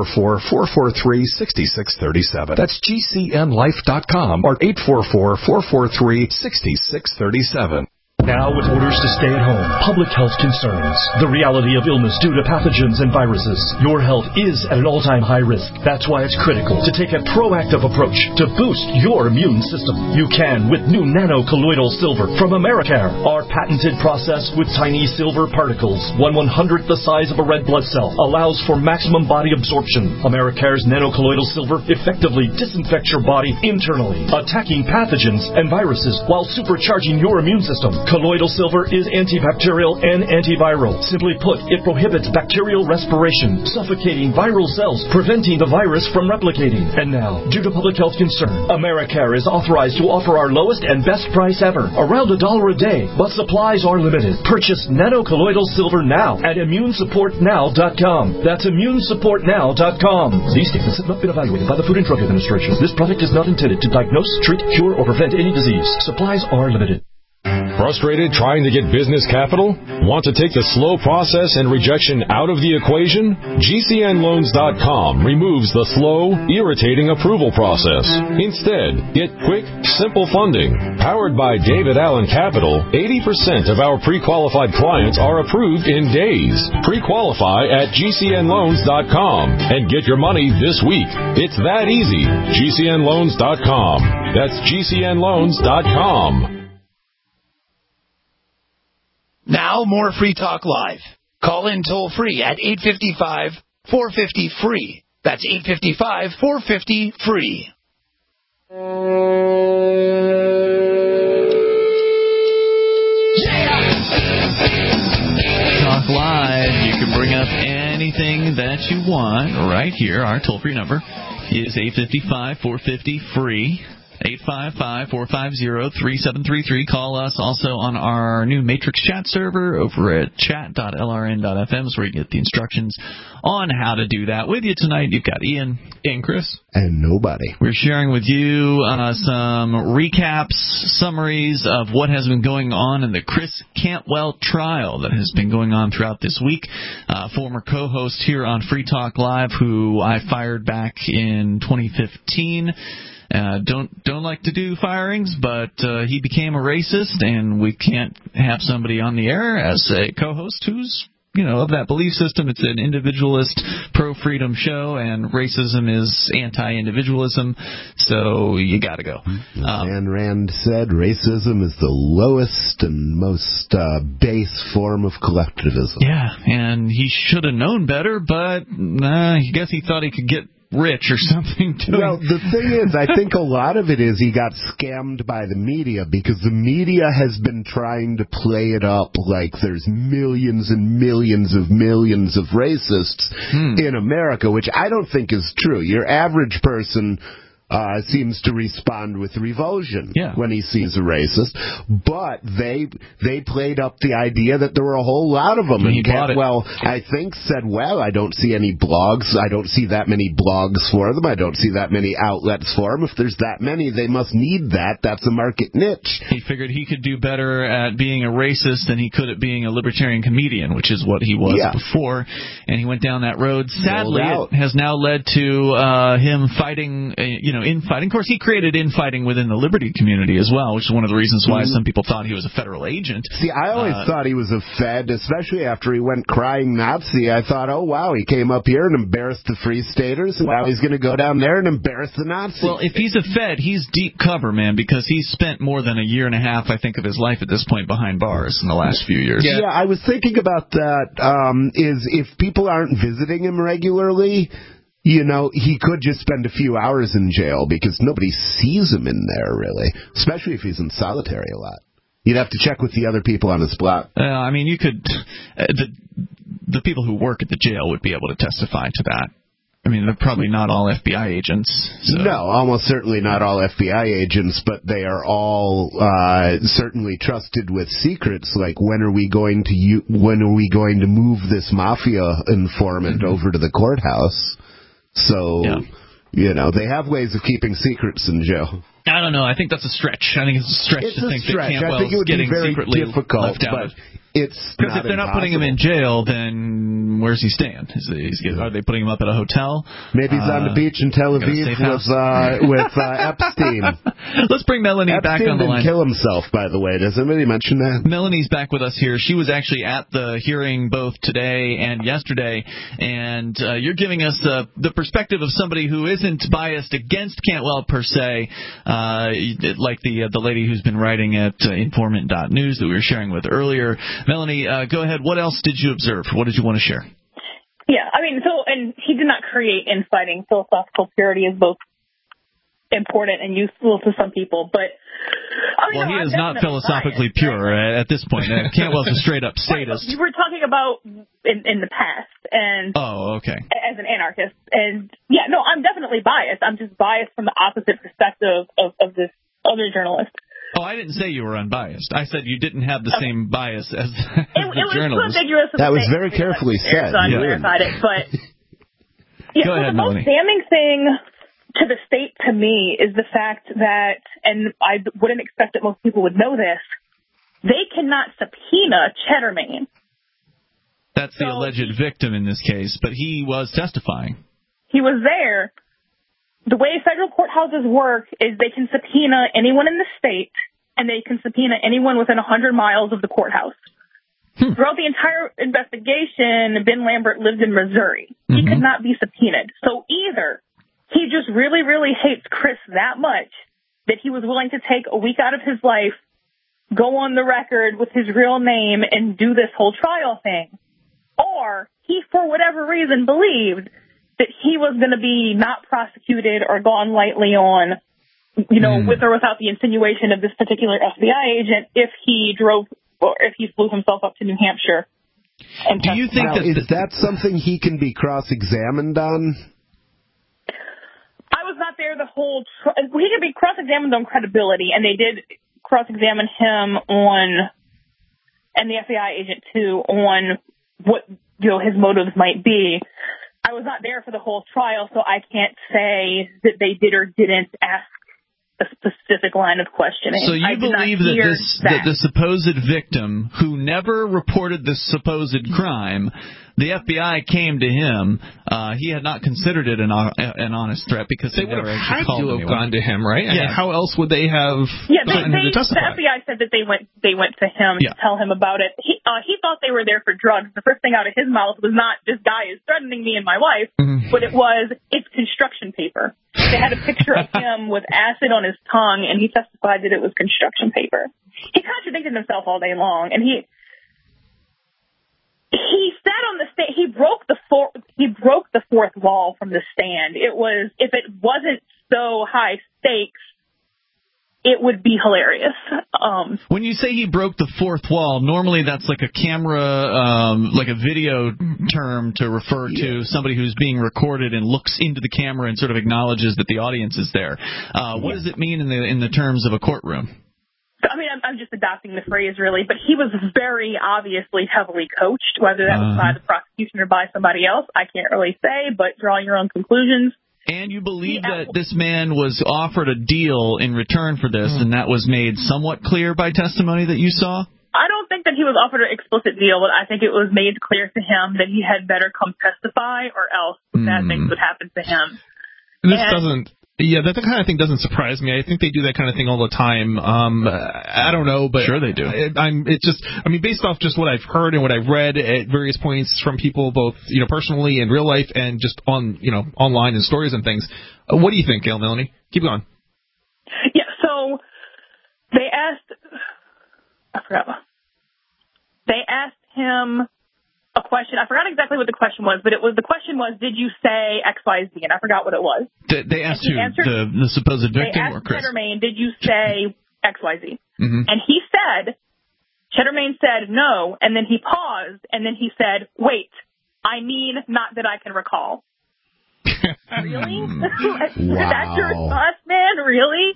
844-443-6637. That's GCNlife.com or 844-443-6637. Now, with orders to stay at home, public health concerns, the reality of illness due to pathogens and viruses, your health is at an all-time high risk. That's why it's critical to take a proactive approach to boost your immune system. You can with new nano-colloidal silver from Americare. Our patented process with tiny silver particles, 1/100th the size of a red blood cell, allows for maximum body absorption. Americare's nano-colloidal silver effectively disinfects your body internally, attacking pathogens and viruses while supercharging your immune system. Colloidal silver is antibacterial and antiviral. Simply put, it prohibits bacterial respiration, suffocating viral cells, preventing the virus from replicating. And now, due to public health concern, Americare is authorized to offer our lowest and best price ever, around $1 a day, but supplies are limited. Purchase nano-colloidal silver now at ImmuneSupportNow.com. That's ImmuneSupportNow.com. These statements have not been evaluated by the Food and Drug Administration. This product is not intended to diagnose, treat, cure, or prevent any disease. Supplies are limited. Frustrated trying to get business capital? Want to take the slow process and rejection out of the equation? GCNloans.com removes the slow, irritating approval process. Instead, get quick, simple funding. Powered by David Allen Capital, 80% of our pre-qualified clients are approved in days. Pre-qualify at GCNloans.com and get your money this week. It's that easy. GCNloans.com. That's GCNloans.com. Now, more Free Talk Live. Call in toll-free at 855-450-FREE. That's 855-450-FREE. Talk Live. You can bring up anything that you want right here. Our toll-free number is 855-450-FREE. 855-450-3733. Call us also on our new Matrix chat server over at chat.lrn.fm, where you get the instructions on how to do that. With you tonight, you've got Ian and Chris. And nobody. We're sharing with you some recaps, summaries of what has been going on in the Chris Cantwell trial that has been going on throughout this week. Former co-host here on Free Talk Live, who I fired back in 2015. Don't like to do firings, but he became a racist, and we can't have somebody on the air as a co-host who's, of that belief system. It's an individualist, pro-freedom show, and racism is anti-individualism, so you got to go. Ayn Rand said racism is the lowest and most base form of collectivism. Yeah, and he should have known better, but I guess he thought he could get rich or something. Well, the thing is, I think a lot of it is he got scammed by the media, because the media has been trying to play it up like there's millions and millions of racists in America, which I don't think is true. Your average person seems to respond with revulsion when he sees a racist. But they played up the idea that there were a whole lot of them. And Cantwell, I think, said, well, I don't see any blogs. I don't see that many blogs for them. I don't see that many outlets for them. If there's that many, they must need that. That's a market niche. He figured he could do better at being a racist than he could at being a libertarian comedian, which is what he was before. And he went down that road. Sadly, it has now led to him fighting, infighting. Of course, he created infighting within the liberty community as well, which is one of the reasons why some people thought he was a federal agent. See, I always thought he was a Fed, especially after he went crying Nazi. I thought, oh, wow, he came up here and embarrassed the Free Staters, and now he's going to go down there and embarrass the Nazis. Well, if he's a Fed, he's deep cover, man, because he's spent more than a year and a half, I think, of his life at this point behind bars in the last few years. Yeah, I was thinking about that, is if people aren't visiting him regularly, he could just spend a few hours in jail because nobody sees him in there, really, especially if he's in solitary a lot. You'd have to check with the other people on his block. I mean, you could the people who work at the jail would be able to testify to that. I mean, they're probably not all FBI agents. So. No, almost certainly not all FBI agents, but they are all certainly trusted with secrets. Like, when are we going to move this mafia informant over to the courthouse? So, they have ways of keeping secrets in jail. I don't know. I think that's a stretch. I think it's a stretch to think that Cantwell's I think it would getting be very secretly difficult, left out. But it's because if they're not putting him in jail, then where's he staying? Are they putting him up at a hotel? Maybe he's on the beach in Tel Aviv with Epstein. Let's bring Melanie back on the line. Epstein didn't kill himself, by the way. Does anybody mention that? Melanie's back with us here. She was actually at the hearing both today and yesterday, and you're giving us the perspective of somebody who isn't biased against Cantwell per se, like the lady who's been writing at informant.news that we were sharing with earlier. Melanie, go ahead. What else did you observe? What did you want to share? Yeah, I mean, and he did not create infighting. Philosophical purity is both important and useful to some people, but he is not philosophically pure at this point. Cantwell's a straight up sadist. You were talking about in the past, and as an anarchist, and I'm definitely biased. I'm just biased from the opposite perspective of this other journalist. Oh, I didn't say you were unbiased. I said you didn't have the same bias as the journalist. That was very carefully said. So I clarified it, but go ahead, the most Melanie. damning thing to the state to me is the fact that, and I wouldn't expect that most people would know this, they cannot subpoena Cheddarmain. That's the alleged victim in this case, but he was testifying. He was there. The way federal courthouses work is they can subpoena anyone in the state, and they can subpoena anyone within 100 miles of the courthouse. Throughout the entire investigation, Ben Lambert lived in Missouri. He could not be subpoenaed. So either he just really, really hates Chris that much that he was willing to take a week out of his life, go on the record with his real name, and do this whole trial thing, or he, for whatever reason, believed that he was going to be not prosecuted or gone lightly on, with or without the insinuation of this particular FBI agent, if he drove or if he flew himself up to New Hampshire. And do you think is that something he can be cross-examined on? I was not there the whole he could be cross-examined on credibility, and they did cross-examine him on, and the FBI agent too, on what his motives might be. I was not there for the whole trial, so I can't say that they did or didn't ask a specific line of questioning. So you believe that the supposed victim, who never reported this supposed crime, the FBI came to him. He had not considered it an honest threat because they never actually called to have gone to him, right? Yeah. I mean, how else would they have? Yeah, the FBI said that they went to him to tell him about it. He thought they were there for drugs. The first thing out of his mouth was not, "This guy is threatening me and my wife," but it was, "It's construction paper." They had a picture of him with acid on his tongue, and he testified that it was construction paper. He contradicted himself all day long, and he sat on the stand. He broke the fourth wall from the stand. It was, if it wasn't so high stakes, it would be hilarious. When you say he broke the fourth wall, normally that's like a camera, like a video term to refer to somebody who's being recorded and looks into the camera and sort of acknowledges that the audience is there. What does it mean in the terms of a courtroom? I mean, I'm just adopting the phrase, really, but he was very obviously heavily coached, whether that was by the prosecution or by somebody else. I can't really say, but draw your own conclusions. And you believe that this man was offered a deal in return for this, and that was made somewhat clear by testimony that you saw? I don't think that he was offered an explicit deal, but I think it was made clear to him that he had better come testify, or else bad things would happen to him. That kind of thing doesn't surprise me. I think they do that kind of thing all the time. I don't know, but sure they do. Based off just what I've heard and what I've read at various points from people, both personally in real life and just on online and stories and things. What do you think, Gail, Melanie? Keep going. Yeah. So they asked him a question. I forgot exactly what the question was, but the question was, did you say XYZ? And I forgot what it was. They asked who? The supposed victim or Chris? Cheddarmain, did you say XYZ? And he said, Cheddarmain said no, and then he paused, and then he said, wait, I mean, not that I can recall. Really? That's your response, man? Really?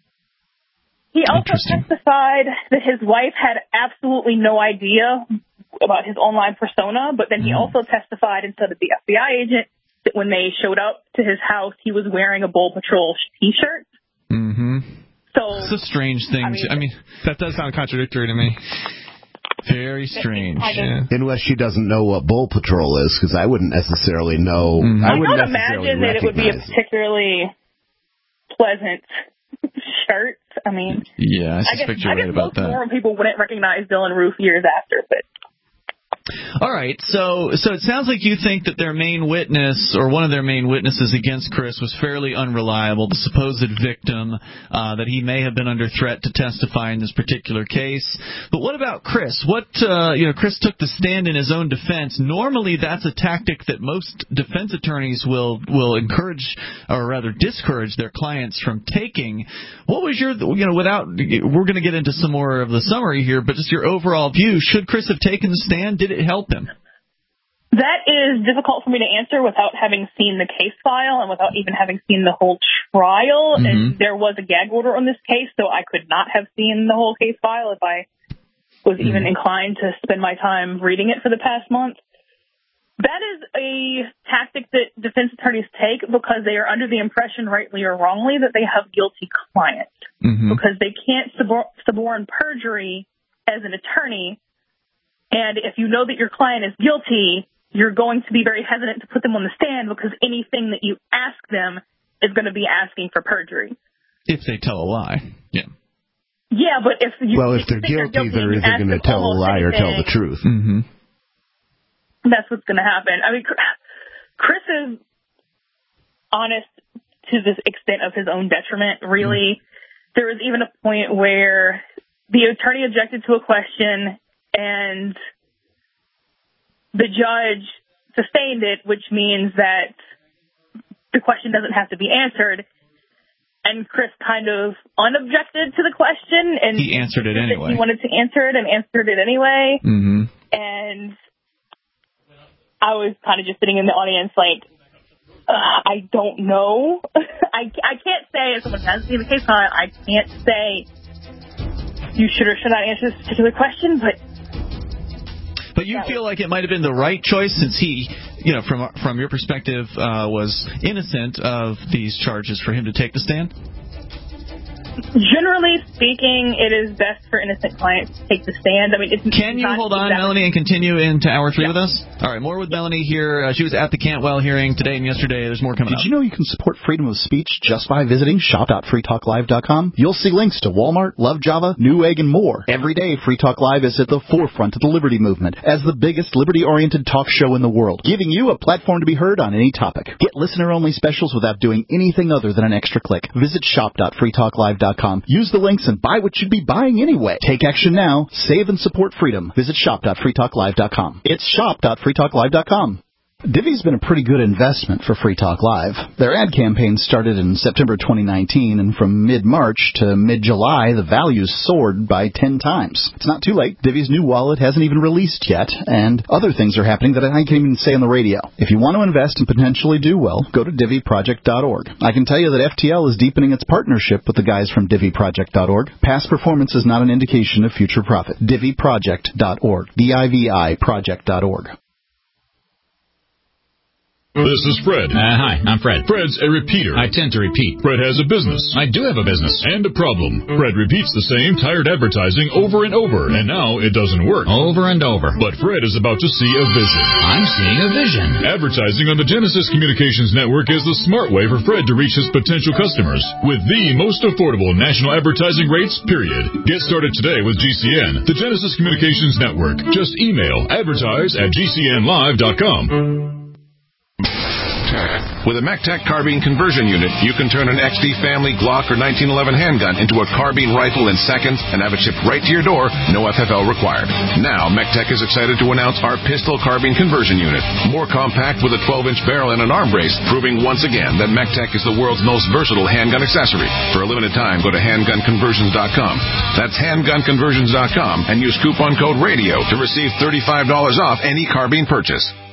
He also testified that his wife had absolutely no idea about his online persona, but then he also testified and said that the FBI agent, that when they showed up to his house, he was wearing a Bull Patrol T-shirt. Mm-hmm. So it's a strange thing. I mean, that does sound contradictory to me. Very strange. Unless she doesn't know what Bull Patrol is, because I wouldn't necessarily know. I don't imagine that it would be a particularly pleasant shirt. I mean, yeah, I suspect you're right about that. More people wouldn't recognize Dylan Roof years after, but. All right, so it sounds like you think that their main witness, or one of their main witnesses against Chris, was fairly unreliable, the supposed victim, that he may have been under threat to testify in this particular case. But what about Chris? Chris took the stand in his own defense. Normally, that's a tactic that most defense attorneys will encourage, or rather discourage, their clients from taking. What was your, we're going to get into some more of the summary here, but just your overall view. Should Chris have taken the stand? Did it help him? That is difficult for me to answer without having seen the case file and without even having seen the whole trial. Mm-hmm. And there was a gag order on this case, so I could not have seen the whole case file if I was even inclined to spend my time reading it for the past month. That is a tactic that defense attorneys take because they are under the impression, rightly or wrongly, that they have guilty clients. Mm-hmm. Because they can't suborn perjury as an attorney. And if you know that your client is guilty, you're going to be very hesitant to put them on the stand because anything that you ask them is going to be asking for perjury. If they tell a lie, yeah. Yeah, but if they're guilty, they're either going to tell a lie or tell the truth. Mm-hmm. That's what's going to happen. I mean, Chris is honest to the extent of his own detriment. Really, there was even a point where the attorney objected to a question, and the judge sustained it, which means that the question doesn't have to be answered. And Chris kind of unobjected to the question, and he answered it anyway. He wanted to answer it and answered it anyway. Mm-hmm. And I was kind of just sitting in the audience like, I don't know. I can't say, as someone who hasn't seen the case file, I can't say you should or should not answer this particular question, But you feel like it might have been the right choice since he, from your perspective, was innocent of these charges for him to take the stand? Generally speaking, it is best for innocent clients to take the stand. I mean, Can you hold on, Melanie, and continue into hour 3 with us? All right, more with Melanie here. She was at the Cantwell hearing today and yesterday. There's more coming up. Did you know you can support freedom of speech just by visiting shop.freetalklive.com? You'll see links to Walmart, Love Java, Newegg, and more. Every day, Free Talk Live is at the forefront of the liberty movement as the biggest liberty-oriented talk show in the world, giving you a platform to be heard on any topic. Get listener-only specials without doing anything other than an extra click. Visit shop.freetalklive.com. Use the links and buy what you'd be buying anyway. Take action now. Save and support freedom. Visit shop.freetalklive.com. It's shop.freetalklive.com. Divvy's been a pretty good investment for Free Talk Live. Their ad campaign started in September 2019, and from mid-March to mid-July, the values soared by 10 times. It's not too late. Divvy's new wallet hasn't even released yet, and other things are happening that I can't even say on the radio. If you want to invest and potentially do well, go to DivvyProject.org. I can tell you that FTL is deepening its partnership with the guys from DivvyProject.org. Past performance is not an indication of future profit. DivvyProject.org. DIVI Project.org. This is Fred. Hi, I'm Fred. Fred's a repeater. I tend to repeat. Fred has a business. I do have a business. And a problem. Fred repeats the same tired advertising over and over, and now it doesn't work. Over and over. But Fred is about to see a vision. I'm seeing a vision. Advertising on the Genesis Communications Network is the smart way for Fred to reach his potential customers with the most affordable national advertising rates, period. Get started today with GCN, the Genesis Communications Network. Just email advertise@gcnlive.com. With a MacTac carbine conversion unit, you can turn an XD family Glock or 1911 handgun into a carbine rifle in seconds and have it shipped right to your door, no FFL required. Now, MacTac is excited to announce our pistol carbine conversion unit. More compact with a 12-inch barrel and an arm brace, proving once again that MacTac is the world's most versatile handgun accessory. For a limited time, go to handgunconversions.com. That's handgunconversions.com and use coupon code RADIO to receive $35 off any carbine purchase.